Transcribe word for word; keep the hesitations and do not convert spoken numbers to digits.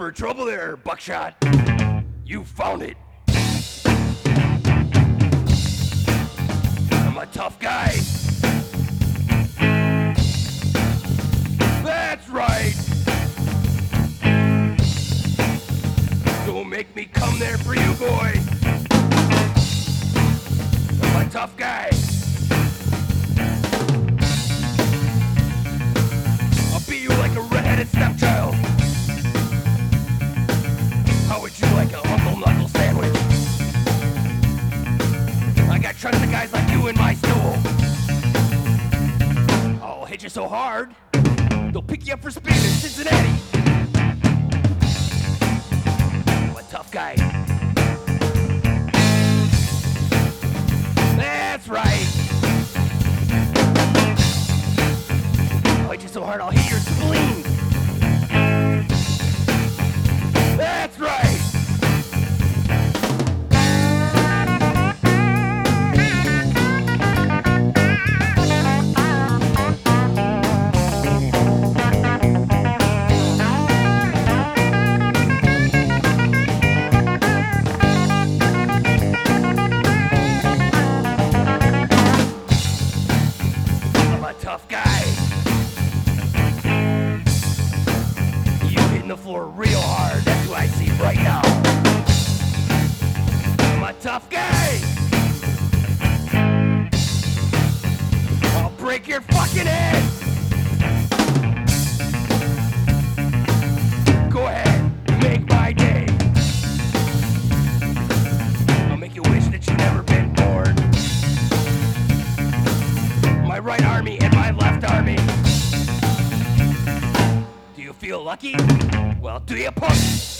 for trouble there, Buckshot. You found it. I'm a tough guy. That's right. Don't make me come there for you, boy. I'm a tough guy. I'll beat you like a red-headed stepchild. How would you like a Uncle Knuckle sandwich? I got chunks of guys like you in my stool. I'll hit you so hard, they'll pick you up for speed in Cincinnati. I'm a tough guy. That's right. I'll hit you so hard, I'll hit your spleen. That's right. I'm a tough guy. You hitting the floor real hard. That's who I see right now. I'm a tough guy. I'll break your fucking head. Go ahead, make my day. I'll make you wish that you've never been born. My right army and my left army. Do you feel lucky? Well, do you, punk?